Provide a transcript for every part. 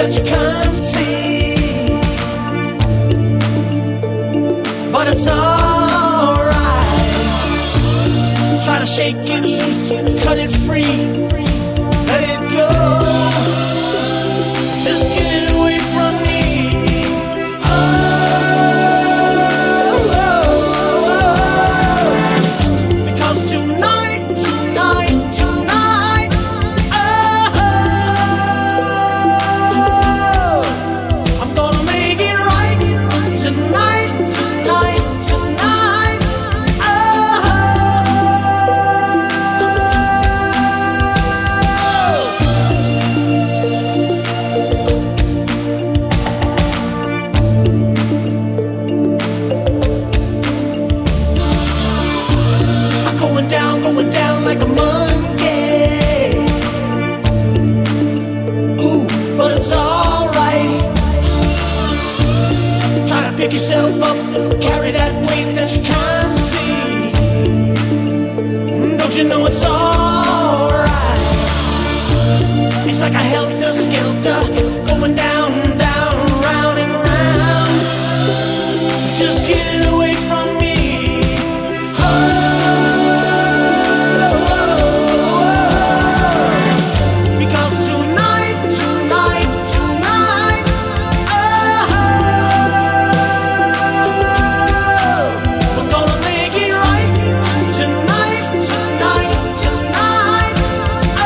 that you can't see. But it's alright. Try to shake it loose, cut it free, let it go. Just get it away from me. Oh, oh, oh. Because tonight, tonight, tonight, oh, I'm gonna make it right tonight, tonight, tonight, oh. I'm going down like a monkey. Ooh, but it's alright. Try to pick yourself up, carry that weight that you can't see. Don't you know it's alright? It's like a helter-skelter, going down, down, round and round. Just get it away from me. Oh, because tonight, tonight, tonight, oh, we're gonna make it right tonight, tonight, tonight, oh.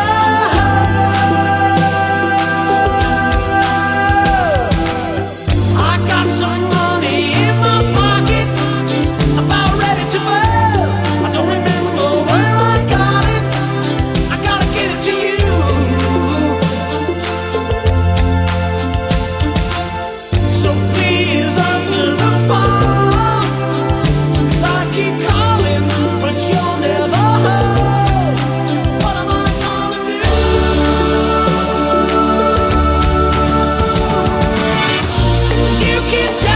I got some money in my pocket, about ready to blow. I don't remember where I got it. I gotta get it to you. So please answer the phone, 'cause I keep calling, but you'll never hold. What am I gonna do? You can tell